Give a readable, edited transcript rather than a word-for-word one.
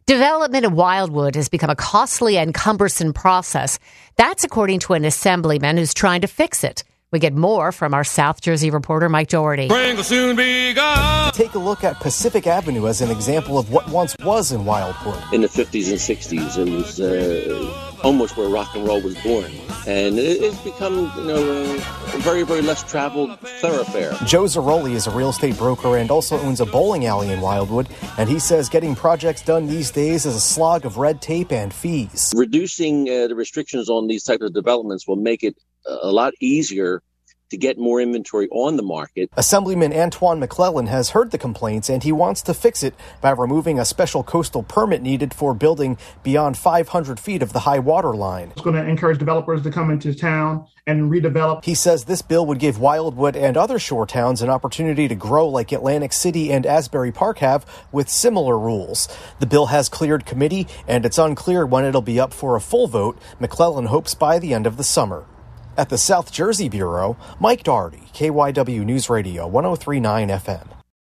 Development of Wildwood has become a costly and cumbersome process. That's according to an assemblyman who's trying to fix it. We get more from our South Jersey reporter, Mike Doherty. Spring will soon be gone. Take a look at Pacific Avenue as an example of what once was in Wildwood. In the 50s and 60s, it was almost where rock and roll was born. And it's become, a very, very less traveled thoroughfare. Joe Zaroli is a real estate broker and also owns a bowling alley in Wildwood. And he says getting projects done these days is a slog of red tape and fees. Reducing the restrictions on these types of developments will make it a lot easier to get more inventory on the market. Assemblyman Antoine McClellan has heard the complaints, and he wants to fix it by removing a special coastal permit needed for building beyond 500 feet of the high water line. It's going to encourage developers to come into town and redevelop. He says this bill would give Wildwood and other shore towns an opportunity to grow like Atlantic City and Asbury Park have with similar rules. The bill has cleared committee, and it's unclear when it'll be up for a full vote. McClellan hopes by the end of the summer. At the South Jersey Bureau, Mike Doherty, KYW News Radio 103.9 FM.